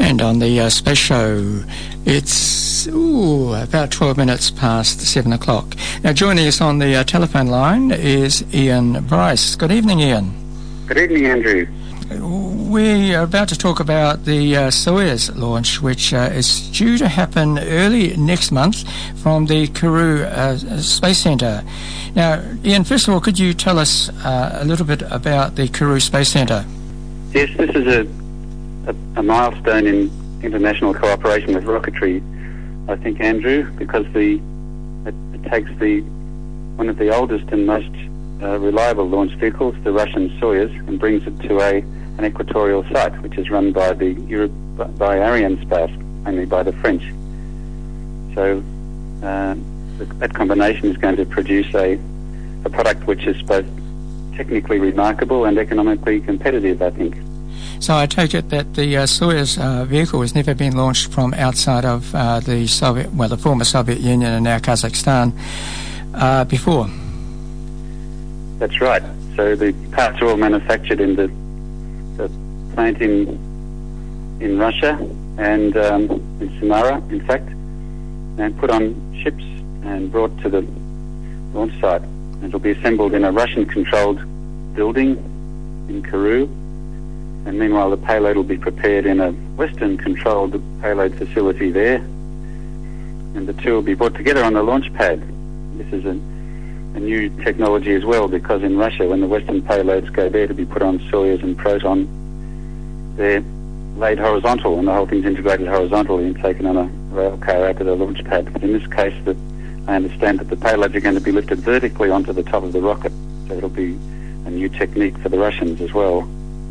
And on the Space Show, it's about 12 minutes past 7 o'clock. Now, joining us on the telephone line is Ian Bryce. Good evening, Ian. Good evening, Andrew. We are about to talk about the Soyuz launch, which is due to happen early next month from the Kourou Space Centre. Now, Ian, first of all, could you tell us a little bit about the Kourou Space Centre? Yes, this is a milestone in international cooperation with rocketry, I think, Andrew, because it takes one of the oldest and most reliable launch vehicles, the Russian Soyuz, and brings it to an equatorial site, which is run by by Arianespace, mainly by the French. So that combination is going to produce a product which is both technically remarkable and economically competitive, I think. So I take it that the Soyuz vehicle has never been launched from outside of the former Soviet Union and now Kazakhstan before. That's right. So the parts are all manufactured in the plant in Russia and in Samara, in fact, and put on ships and brought to the launch site. It will be assembled in a Russian-controlled building in Kourou, and meanwhile the payload will be prepared in a Western-controlled payload facility there, and the two will be brought together on the launch pad. This is a new technology as well, because in Russia, when the Western payloads go there to be put on Soyuz and Proton, they're laid horizontal, and the whole thing's integrated horizontally and taken on a rail car out to the launch pad. But in this case, I understand that the payloads are going to be lifted vertically onto the top of the rocket, so it'll be a new technique for the Russians as well.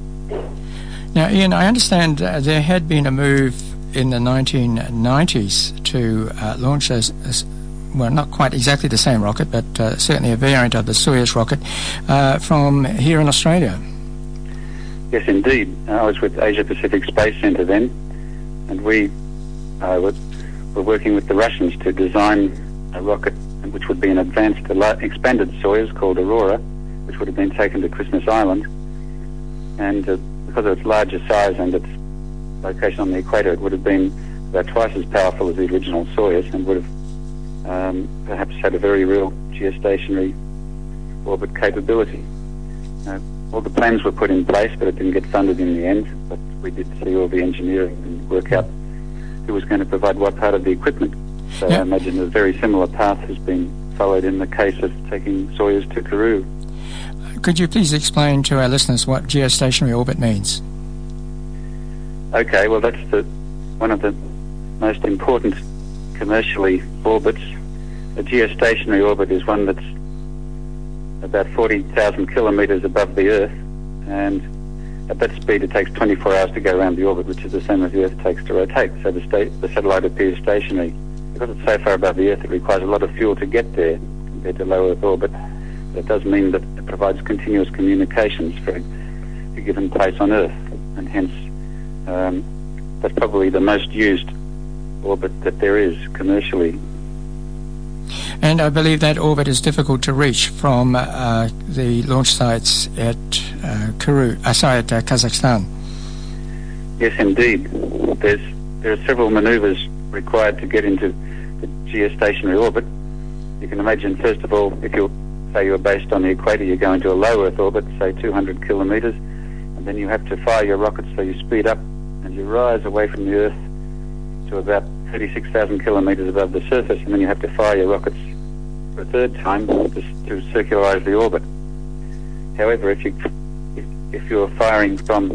Now, Ian, I understand there had been a move in the 1990s to launch well, not quite exactly the same rocket, but certainly a variant of the Soyuz rocket from here in Australia. Yes, indeed. I was with Asia Pacific Space Centre then, and we were working with the Russians to design a rocket which would be an advanced, expanded Soyuz called Aurora, which would have been taken to Christmas Island. And because of its larger size and its location on the equator, it would have been about twice as powerful as the original Soyuz and would have perhaps had a very real geostationary orbit capability. All the plans were put in place, but it didn't get funded in the end. But we did see all the engineering and work out who was going to provide what part of the equipment. So I imagine a very similar path has been followed in the case of taking Soyuz to Kourou. Could you please explain to our listeners what geostationary orbit means? Okay, well, that's one of the most important commercially orbits. A geostationary orbit is one that's about 40,000 kilometres above the Earth, and at that speed it takes 24 hours to go around the orbit, which is the same as the Earth takes to rotate. So the satellite appears stationary. Because it's so far above the Earth, it requires a lot of fuel to get there compared to low Earth orbit. That does mean that it provides continuous communications for a given place on Earth, and hence that's probably the most used orbit that there is commercially. And I believe that orbit is difficult to reach from the launch sites at Kazakhstan. Yes, indeed. There are several manoeuvres required to get into the geostationary orbit. You can imagine, first of all, if you're based on the equator, you go into a low Earth orbit, say 200 kilometres, and then you have to fire your rockets so you speed up and you rise away from the Earth to about 36,000 kilometres above the surface, and then you have to fire your rockets for a third time to circularise the orbit. However, if you're firing from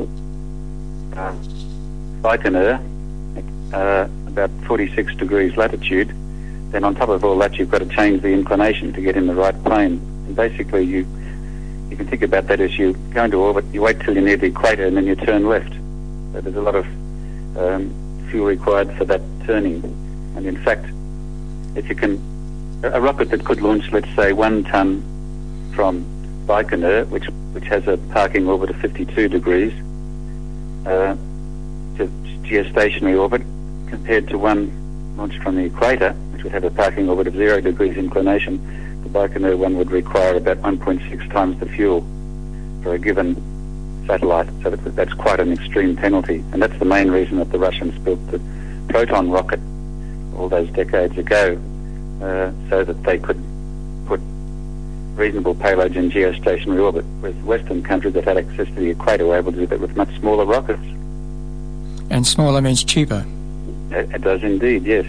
Baikonur, about 46 degrees latitude, then on top of all that you've got to change the inclination to get in the right plane. And basically you can think about that as you go into orbit, you wait till you're near the equator and then you turn left. So there's a lot of fuel required for that turning. And in fact, if you can, a rocket that could launch, let's say, 1 ton from Baikonur, which has a parking orbit of 52 degrees, to geostationary orbit, compared to one launched from the equator, which would have a parking orbit of 0 degrees inclination, the Baikonur one would require about 1.6 times the fuel for a given satellite. So that's quite an extreme penalty. And that's the main reason that the Russians built the Proton rocket all those decades ago, so that they could put reasonable payloads in geostationary orbit, whereas Western countries that had access to the equator were able to do that with much smaller rockets. And smaller means cheaper. It does indeed, yes.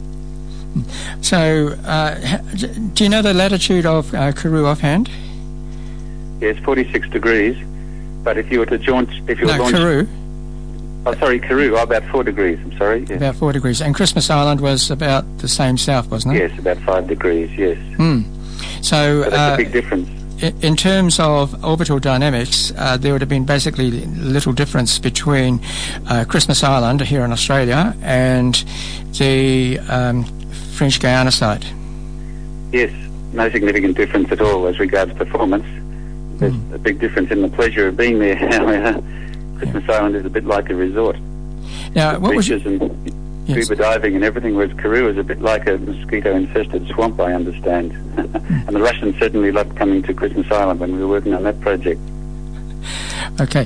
So, do you know the latitude of Kourou offhand? Yes, 46 degrees. But if you were to launch... Kourou. Oh, sorry, Kourou, about 4 degrees, I'm sorry. Yes. About 4 degrees. And Christmas Island was about the same south, wasn't it? Yes, about 5 degrees, yes. So that's a big difference. In terms of orbital dynamics, there would have been basically little difference between Christmas Island here in Australia and the French Guiana site. Yes, no significant difference at all as regards performance. There's a big difference in the pleasure of being there. Christmas Island is a bit like a resort. Now, what was and scuba diving and everything, whereas Kourou is a bit like a mosquito-infested swamp, I understand. And the Russians certainly loved coming to Christmas Island when we were working on that project. Okay.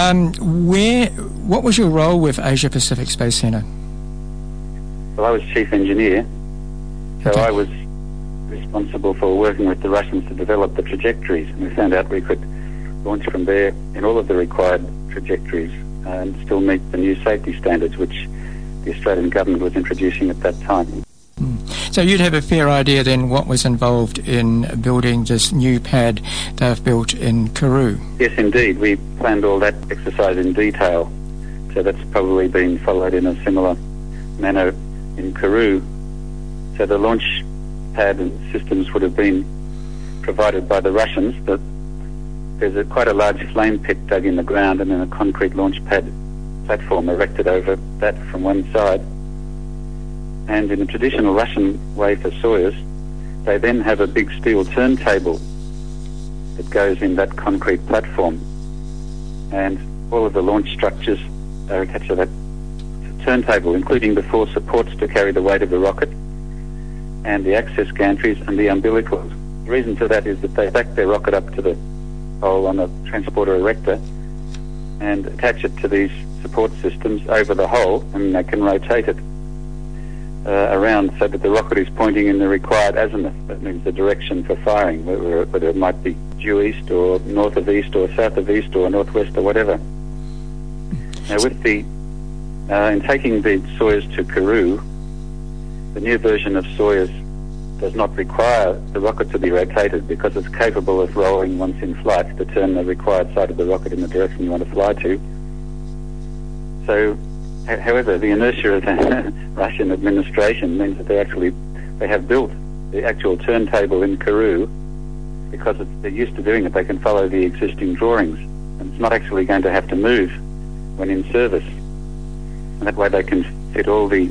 What was your role with Asia Pacific Space Centre? Well, I was chief engineer, so I was responsible for working with the Russians to develop the trajectories. And we found out we could launch from there in all of the required trajectories and still meet the new safety standards which the Australian government was introducing at that time. So you'd have a fair idea then what was involved in building this new pad they've built in Kourou? Yes, indeed. We planned all that exercise in detail. So that's probably been followed in a similar manner in Kourou. So the launch pad and systems would have been provided by the Russians, but there's quite a large flame pit dug in the ground and then a concrete launch pad platform erected over that from one side. And in the traditional Russian way for Soyuz, they then have a big steel turntable that goes in that concrete platform. And all of the launch structures are attached to that turntable, including the 4 supports to carry the weight of the rocket, and the access gantries and the umbilicals. The reason for that is that they back their rocket up to the pole on a transporter erector and attach it to these support systems over the hole, and they can rotate it around so that the rocket is pointing in the required azimuth. That means the direction for firing, whether it might be due east or north of east or south of east or northwest or whatever. Now, with in taking the Soyuz to Kourou, the new version of Soyuz does not require the rocket to be rotated because it's capable of rolling once in flight to turn the required side of the rocket in the direction you want to fly to. So, however, the inertia of the Russian administration means that they have built the actual turntable in Kourou because they're used to doing it. They can follow the existing drawings, and it's not actually going to have to move when in service. And that way they can fit all the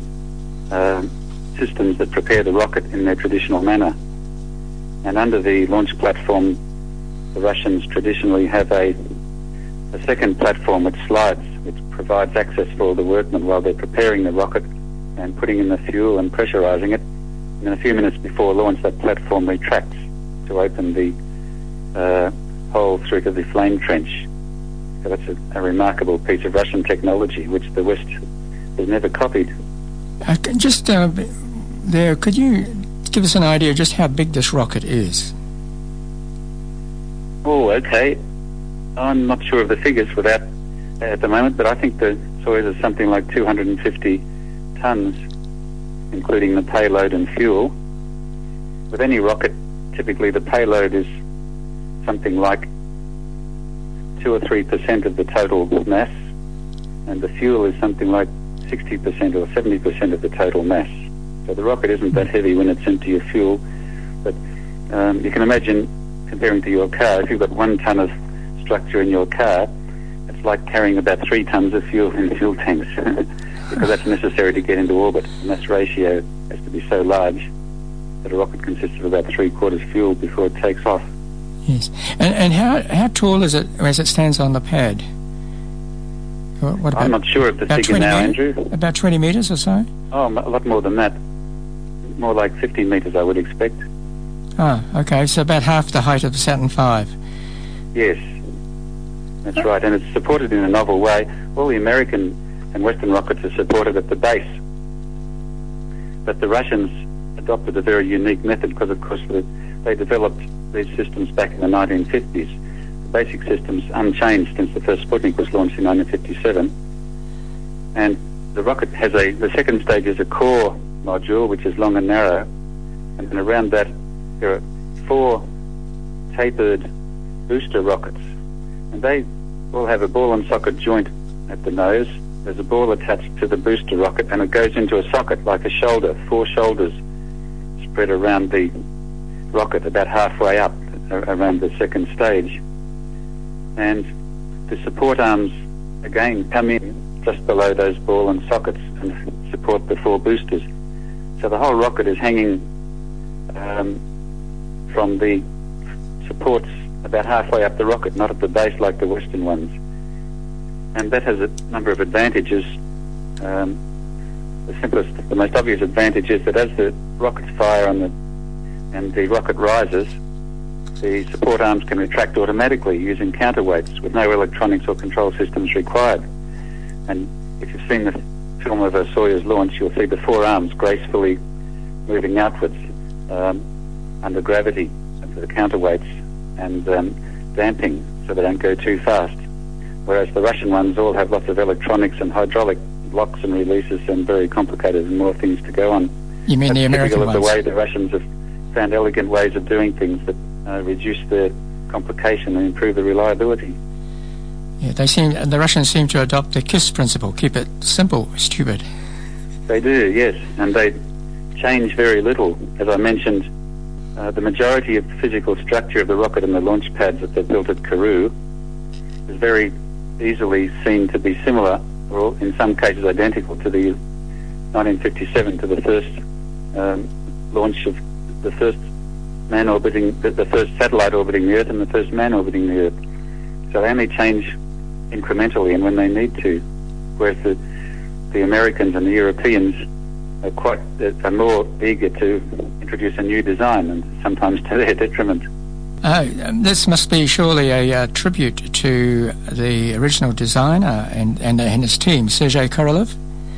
systems that prepare the rocket in their traditional manner. And under the launch platform, the Russians traditionally have a second platform which slides, which provides access for all the workmen while they're preparing the rocket and putting in the fuel and pressurizing it. And then a few minutes before launch, that platform retracts to open the hole through to the flame trench. So that's a remarkable piece of Russian technology which the West has never copied. Just there, could you give us an idea of just how big this rocket is? Oh, okay. I'm not sure of the figures for that at the moment, but I think the Soyuz is something like 250 tons, including the payload and fuel. With any rocket, typically the payload is something like 2 or 3% of the total mass, and the fuel is something like 60% or 70% of the total mass. So the rocket isn't that heavy when it's empty of fuel, but you can imagine, comparing to your car, if you've got 1 ton of structure in your car, it's like carrying about 3 tons of fuel in fuel tanks because that's necessary to get into orbit. The mass ratio has to be so large that a rocket consists of about 3/4 fuel before it takes off. Yes. And how tall is it as it stands on the pad? What about, I'm not sure of the figure now, Andrew. About 20 metres or so? Oh, a lot more than that. More like 15 metres, I would expect. Ah, okay. So about half the height of the Saturn V. Yes. That's right, and it's supported in a novel way. All the American and Western rockets are supported at the base, but the Russians adopted a very unique method because, of course, they developed these systems back in the 1950s. The basic system's unchanged since the first Sputnik was launched in 1957, and the rocket has the second stage is a core module, which is long and narrow, and then around that there are 4 tapered booster rockets, and they all have a ball and socket joint at the nose. There's a ball attached to the booster rocket, and it goes into a socket like a shoulder, 4 shoulders spread around the rocket about halfway up around the second stage. And the support arms again come in just below those ball and sockets and support the 4 boosters. So the whole rocket is hanging from the supports about halfway up the rocket, not at the base like the Western ones. And that has a number of advantages. The most obvious advantage is that as the rockets fire and the rocket rises, the support arms can retract automatically using counterweights with no electronics or control systems required. And if you've seen the film of a Soyuz launch, you'll see the 4 arms gracefully moving outwards under gravity of the counterweights and damping so they don't go too fast. Whereas the Russian ones all have lots of electronics and hydraulic locks and releases and very complicated and more things to go on. You mean the American ones? Typical of the way the Russians have found elegant ways of doing things that reduce the complication and improve the reliability. Yeah, the Russians seem to adopt the KISS principle: keep it simple, stupid. They do, yes, and they change very little. As I mentioned, the majority of the physical structure of the rocket and the launch pads that they've built at Kourou is very easily seen to be similar, or in some cases identical, to the 1957, to the first launch of the first man orbiting, the first satellite orbiting the Earth and the first man orbiting the Earth. So they only change incrementally and when they need to, whereas the Americans and the Europeans are more eager to introduce a new design, and sometimes to their detriment. This must be surely a tribute to the original designer and his team, Sergei Korolev.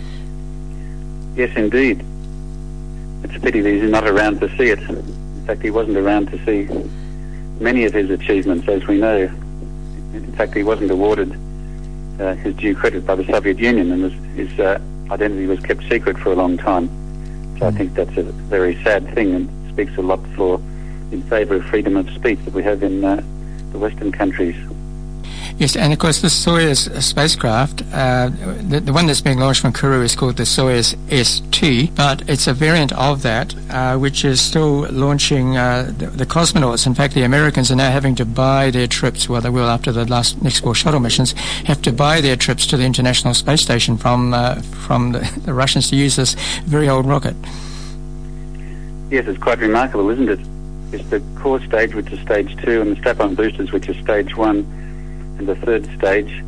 Yes, indeed. It's a pity that he's not around to see it. In fact, he wasn't around to see many of his achievements, as we know. In fact, he wasn't awarded his due credit by the Soviet Union, and his identity was kept secret for a long time. So I think that's a very sad thing, and speaks a lot in favour of freedom of speech that we have in the Western countries. Yes, and of course the Soyuz spacecraft, the one that's being launched from Kourou is called the Soyuz ST, but it's a variant of that which is still launching the cosmonauts. In fact, the Americans are now having to buy their trips, well, they will after the next 4 shuttle missions, have to buy their trips to the International Space Station from the Russians to use this very old rocket. Yes, it's quite remarkable, isn't it? It's the core stage, which is stage 2, and the strap-on boosters, which is stage 1. And the third stage,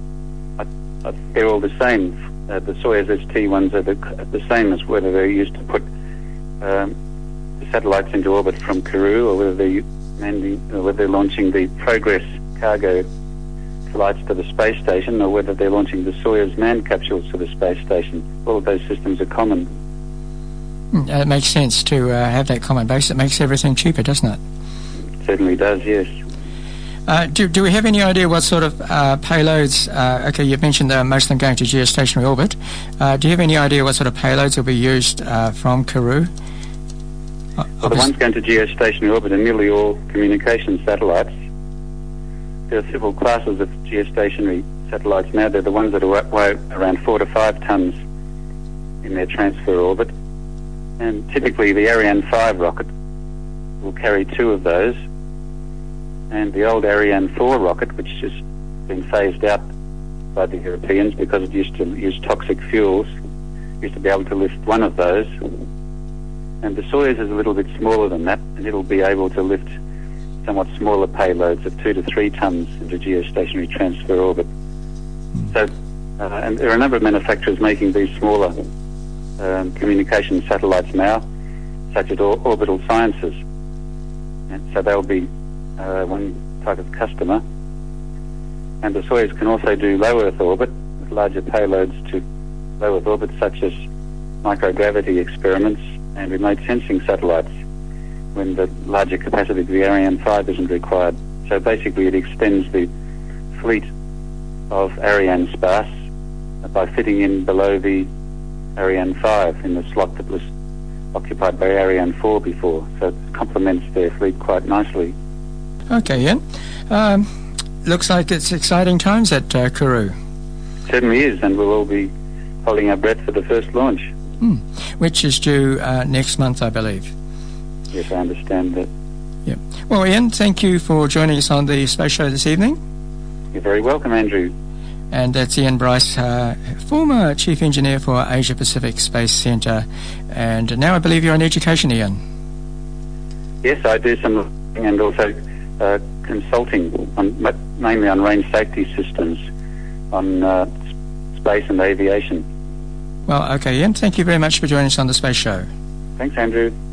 they're all the same. The Soyuz ST ones are the same as whether they're used to put the satellites into orbit from Kourou, or whether they're launching the Progress cargo flights to the space station, or whether they're launching the Soyuz manned capsules to the space station. All of those systems are common. It makes sense to have that common base. It makes everything cheaper, doesn't it? It certainly does, yes. Do we have any idea what sort of payloads, okay, you've mentioned most of them going to geostationary orbit. Do you have any idea what sort of payloads will be used from Kourou? Well, the ones going to geostationary orbit are nearly all communication satellites. There are several classes of geostationary satellites now. They're the ones that weigh around 4 to 5 tons in their transfer orbit. And typically the Ariane 5 rocket will carry 2 of those. And the old Ariane 4 rocket, which has been phased out by the Europeans because it used to use toxic fuels, used to be able to lift 1 of those. And the Soyuz is a little bit smaller than that, and it'll be able to lift somewhat smaller payloads of 2 to 3 tons into geostationary transfer orbit. So, and there are a number of manufacturers making these smaller communication satellites now, such as Orbital Sciences. And so they'll be one type of customer. And the Soyuz can also do low Earth orbit with larger payloads to low Earth orbit, such as microgravity experiments and remote sensing satellites, when the larger capacity of the Ariane 5 isn't required. So basically it extends the fleet of Arianespace by fitting in below the Ariane 5 in the slot that was occupied by Ariane 4 before. So it complements their fleet quite nicely. Okay, Ian. Looks like it's exciting times at Kourou. Certainly is, and we'll all be holding our breath for the first launch. Which is due next month, I believe. Yes, I understand that. Yeah. Well, Ian, thank you for joining us on the Space Show this evening. You're very welcome, Andrew. And that's Ian Bryce, former Chief Engineer for Asia Pacific Space Centre. And now I believe you're in education, Ian. Yes, I do some and also consulting, mainly on range safety systems, on space and aviation. Well, okay, Ian, thank you very much for joining us on the Space Show. Thanks, Andrew.